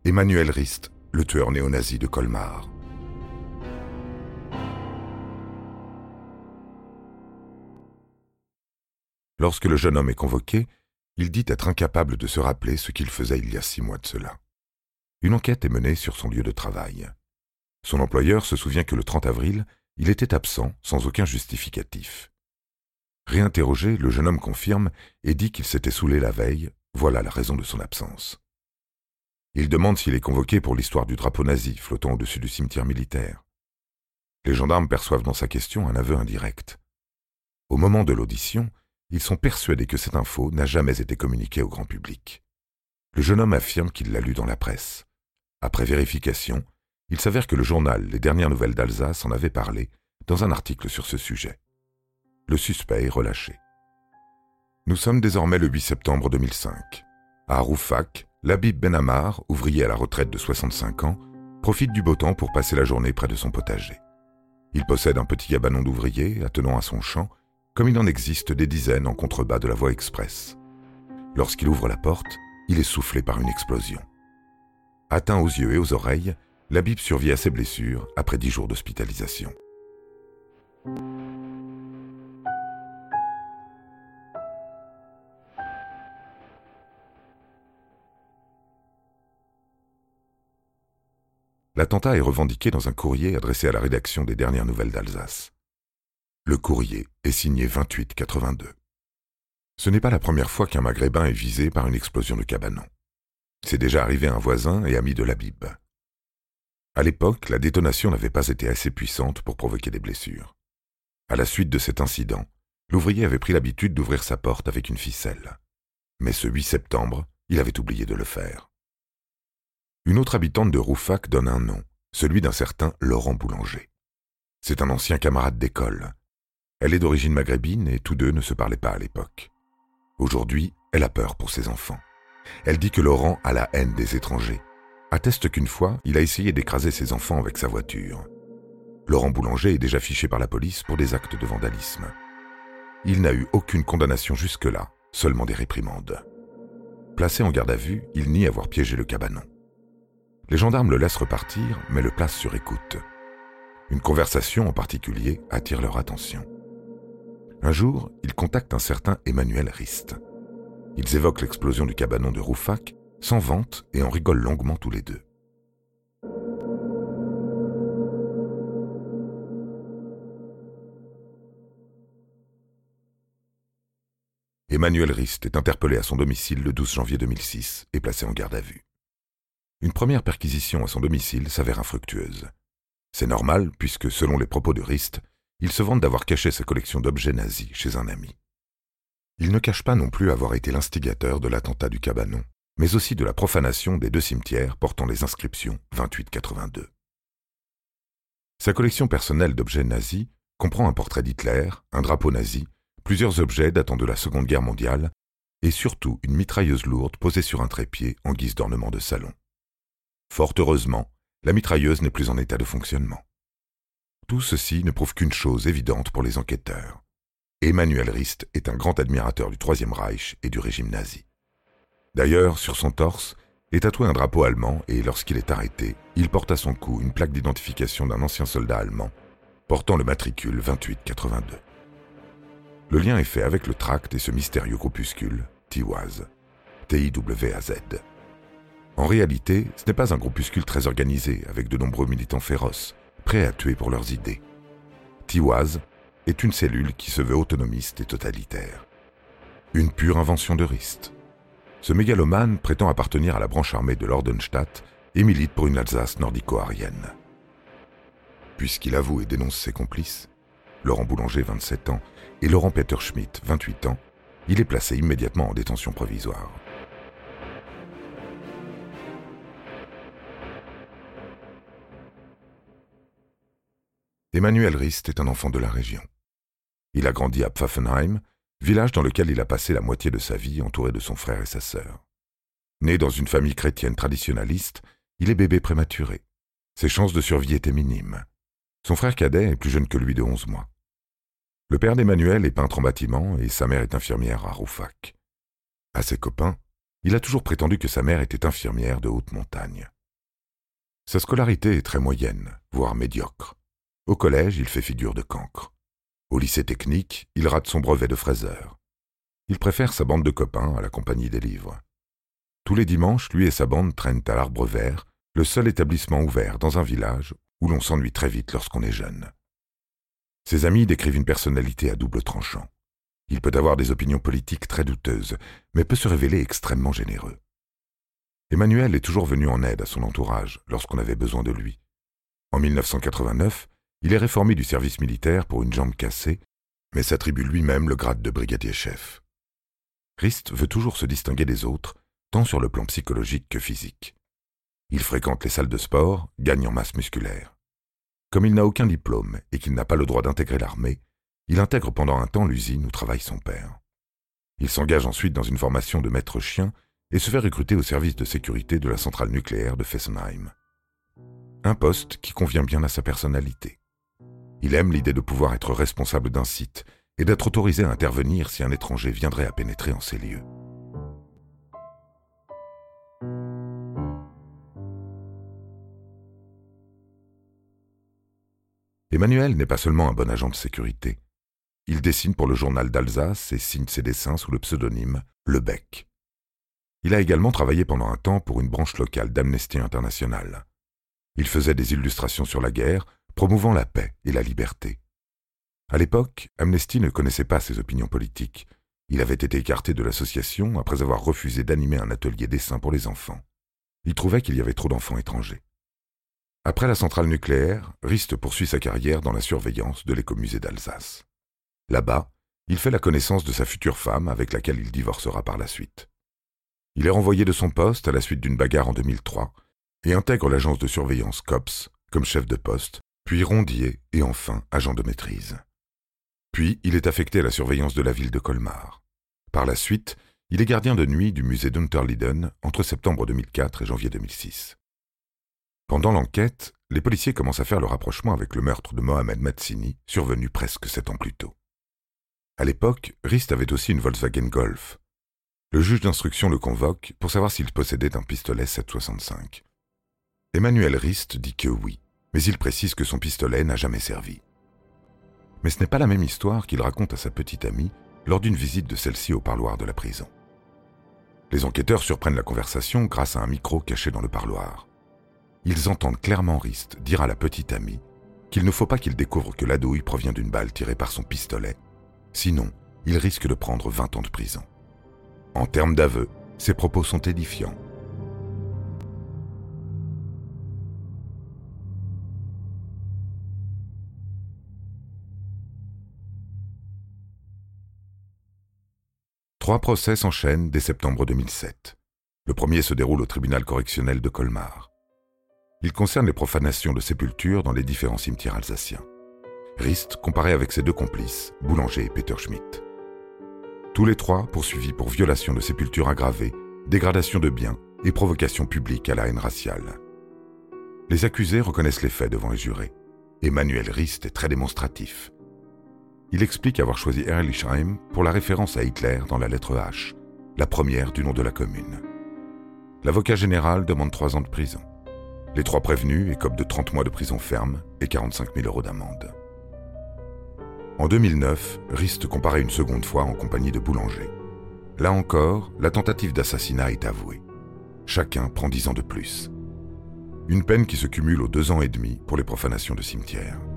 Emmanuel Rist, le tueur néo-nazi de Colmar. Lorsque le jeune homme est convoqué, il dit être incapable de se rappeler ce qu'il faisait il y a 6 mois de cela. Une enquête est menée sur son lieu de travail. Son employeur se souvient que le 30 avril, il était absent sans aucun justificatif. Réinterrogé, le jeune homme confirme et dit qu'il s'était saoulé la veille, voilà la raison de son absence. Il demande s'il est convoqué pour l'histoire du drapeau nazi flottant au-dessus du cimetière militaire. Les gendarmes perçoivent dans sa question un aveu indirect. Au moment de l'audition, ils sont persuadés que cette info n'a jamais été communiquée au grand public. Le jeune homme affirme qu'il l'a lu dans la presse. Après vérification, il s'avère que le journal Les Dernières Nouvelles d'Alsace en avait parlé dans un article sur ce sujet. Le suspect est relâché. Nous sommes désormais le 8 septembre 2005. À Rouffach, Labib Benamar, ouvrier à la retraite de 65 ans, profite du beau temps pour passer la journée près de son potager. Il possède un petit cabanon d'ouvrier attenant à son champ, comme il en existe des dizaines en contrebas de la voie express. Lorsqu'il ouvre la porte, il est soufflé par une explosion. Atteint aux yeux et aux oreilles, Labib survit à ses blessures après 10 jours d'hospitalisation. L'attentat est revendiqué dans un courrier adressé à la rédaction des Dernières Nouvelles d'Alsace. Le courrier est signé 2882. Ce n'est pas la première fois qu'un Maghrébin est visé par une explosion de cabanon. C'est déjà arrivé à un voisin et ami de Labib. À l'époque, la détonation n'avait pas été assez puissante pour provoquer des blessures. À la suite de cet incident, l'ouvrier avait pris l'habitude d'ouvrir sa porte avec une ficelle. Mais ce 8 septembre, il avait oublié de le faire. Une autre habitante de Rouffach donne un nom, celui d'un certain Laurent Boulanger. C'est un ancien camarade d'école. Elle est d'origine maghrébine et tous deux ne se parlaient pas à l'époque. Aujourd'hui, elle a peur pour ses enfants. Elle dit que Laurent a la haine des étrangers. Atteste qu'une fois, il a essayé d'écraser ses enfants avec sa voiture. Laurent Boulanger est déjà fiché par la police pour des actes de vandalisme. Il n'a eu aucune condamnation jusque-là, seulement des réprimandes. Placé en garde à vue, il nie avoir piégé le cabanon. Les gendarmes le laissent repartir, mais le placent sur écoute. Une conversation en particulier attire leur attention. Un jour, ils contactent un certain Emmanuel Rist. Ils évoquent l'explosion du cabanon de Rouffach, s'en vantent et en rigolent longuement tous les deux. Emmanuel Rist est interpellé à son domicile le 12 janvier 2006 et placé en garde à vue. Une première perquisition à son domicile s'avère infructueuse. C'est normal puisque, selon les propos de Rist, il se vante d'avoir caché sa collection d'objets nazis chez un ami. Il ne cache pas non plus avoir été l'instigateur de l'attentat du cabanon, mais aussi de la profanation des 2 cimetières portant les inscriptions 2882. Sa collection personnelle d'objets nazis comprend un portrait d'Hitler, un drapeau nazi, plusieurs objets datant de la Seconde Guerre mondiale et surtout une mitrailleuse lourde posée sur un trépied en guise d'ornement de salon. Fort heureusement, la mitrailleuse n'est plus en état de fonctionnement. Tout ceci ne prouve qu'une chose évidente pour les enquêteurs. Emmanuel Rist est un grand admirateur du Troisième Reich et du régime nazi. D'ailleurs, sur son torse, est tatoué un drapeau allemand et lorsqu'il est arrêté, il porte à son cou une plaque d'identification d'un ancien soldat allemand portant le matricule 2882. Le lien est fait avec le tract et ce mystérieux groupuscule, Tiwaz, T-I-W-A-Z. En réalité, ce n'est pas un groupuscule très organisé, avec de nombreux militants féroces, prêts à tuer pour leurs idées. Tiwaz est une cellule qui se veut autonomiste et totalitaire. Une pure invention de Rist. Ce mégalomane prétend appartenir à la branche armée de l'Ordenstadt et milite pour une Alsace nordico-arienne. Puisqu'il avoue et dénonce ses complices, Laurent Boulanger, 27 ans, et Laurent Peter Schmidt, 28 ans, il est placé immédiatement en détention provisoire. Emmanuel Rist est un enfant de la région. Il a grandi à Pfaffenheim, village dans lequel il a passé la moitié de sa vie entouré de son frère et sa sœur. Né dans une famille chrétienne traditionnaliste, il est bébé prématuré. Ses chances de survie étaient minimes. Son frère cadet est plus jeune que lui de 11 mois. Le père d'Emmanuel est peintre en bâtiment et sa mère est infirmière à Rouffach. À ses copains, il a toujours prétendu que sa mère était infirmière de haute montagne. Sa scolarité est très moyenne, voire médiocre. Au collège, il fait figure de cancre. Au lycée technique, il rate son brevet de fraiseur. Il préfère sa bande de copains à la compagnie des livres. Tous les dimanches, lui et sa bande traînent à l'Arbre Vert, le seul établissement ouvert dans un village où l'on s'ennuie très vite lorsqu'on est jeune. Ses amis décrivent une personnalité à double tranchant. Il peut avoir des opinions politiques très douteuses, mais peut se révéler extrêmement généreux. Emmanuel est toujours venu en aide à son entourage lorsqu'on avait besoin de lui. En 1989, il est réformé du service militaire pour une jambe cassée, mais s'attribue lui-même le grade de brigadier-chef. Rist veut toujours se distinguer des autres, tant sur le plan psychologique que physique. Il fréquente les salles de sport, gagne en masse musculaire. Comme il n'a aucun diplôme et qu'il n'a pas le droit d'intégrer l'armée, il intègre pendant un temps l'usine où travaille son père. Il s'engage ensuite dans une formation de maître chien et se fait recruter au service de sécurité de la centrale nucléaire de Fessenheim. Un poste qui convient bien à sa personnalité. Il aime l'idée de pouvoir être responsable d'un site et d'être autorisé à intervenir si un étranger viendrait à pénétrer en ces lieux. Emmanuel n'est pas seulement un bon agent de sécurité. Il dessine pour le journal d'Alsace et signe ses dessins sous le pseudonyme Le Bec. Il a également travaillé pendant un temps pour une branche locale d'Amnesty International. Il faisait des illustrations sur la guerre, promouvant la paix et la liberté. À l'époque, Amnesty ne connaissait pas ses opinions politiques. Il avait été écarté de l'association après avoir refusé d'animer un atelier dessin pour les enfants. Il trouvait qu'il y avait trop d'enfants étrangers. Après la centrale nucléaire, Rist poursuit sa carrière dans la surveillance de l'écomusée d'Alsace. Là-bas, il fait la connaissance de sa future femme avec laquelle il divorcera par la suite. Il est renvoyé de son poste à la suite d'une bagarre en 2003 et intègre l'agence de surveillance COPS comme chef de poste, puis rondier et enfin agent de maîtrise. Puis il est affecté à la surveillance de la ville de Colmar. Par la suite, il est gardien de nuit du musée d'Unterlinden entre septembre 2004 et janvier 2006. Pendant l'enquête, les policiers commencent à faire le rapprochement avec le meurtre de Mohamed Matsini, survenu presque 7 ans plus tôt. À l'époque, Rist avait aussi une Volkswagen Golf. Le juge d'instruction le convoque pour savoir s'il possédait un pistolet 7,65. Emmanuel Rist dit que oui, mais il précise que son pistolet n'a jamais servi. Mais ce n'est pas la même histoire qu'il raconte à sa petite amie lors d'une visite de celle-ci au parloir de la prison. Les enquêteurs surprennent la conversation grâce à un micro caché dans le parloir. Ils entendent clairement Rist dire à la petite amie qu'il ne faut pas qu'il découvre que la douille provient d'une balle tirée par son pistolet, sinon il risque de prendre 20 ans de prison. En termes d'aveu, ses propos sont édifiants. Trois procès s'enchaînent dès septembre 2007. Le premier se déroule au tribunal correctionnel de Colmar. Il concerne les profanations de sépultures dans les différents cimetières alsaciens. Rist comparé avec ses deux complices, Boulanger et Peter Schmidt. Tous les trois poursuivis pour violation de sépultures aggravée, dégradation de biens et provocation publique à la haine raciale. Les accusés reconnaissent les faits devant les jurés. Emmanuel Rist est très démonstratif. Il explique avoir choisi Herrlisheim pour la référence à Hitler dans la lettre H, la première du nom de la commune. L'avocat général demande 3 ans de prison. Les 3 prévenus écopent de 30 mois de prison ferme et 45 000 € d'amende. En 2009, Rist comparaît une seconde fois en compagnie de Boulanger. Là encore, la tentative d'assassinat est avouée. Chacun prend 10 ans de plus. Une peine qui se cumule aux 2 ans et demi pour les profanations de cimetières.